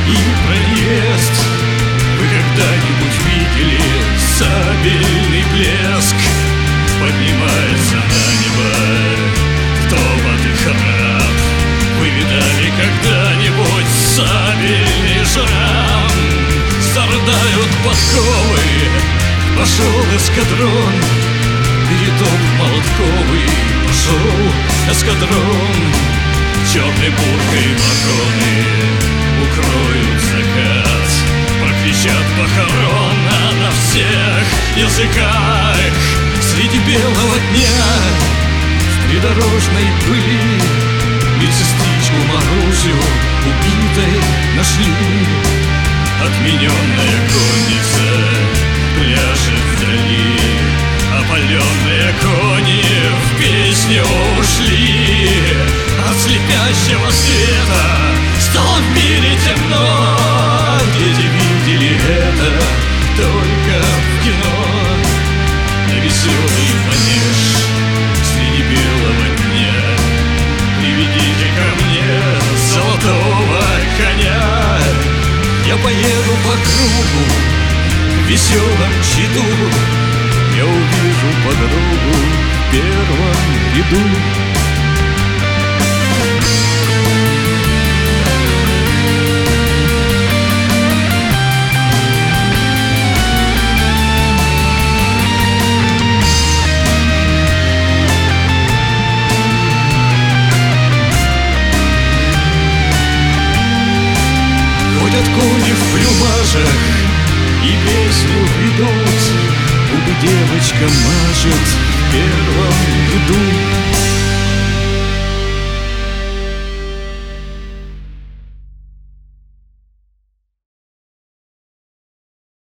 и проезд. Вы когда-нибудь видели сабельный блеск? Поднимается на небо втопотый храп. Вы видали когда-нибудь сабельный шрам? Страдают подковы, пошел эскадрон, перетоп молотковый, пошел эскадрон. Черной буркой макроны укроют закат, прокричат похорона на всех языках. Среди белого дня в придорожной пыли медсестричку Марусю убитой нашли. Отмененная конница пляшет вдали, опаленные кони в песню ушли. От слепящего света стало в мире темно. Дети видели это только в кино. На веселый манеж среди белого дня приведите ко мне золотого коня. Я поеду по кругу в веселом чаду, я увижу подругу в первом ряду. Ходят кони в плюмажах и песню ведут, губы девочка мажет в первом ряду.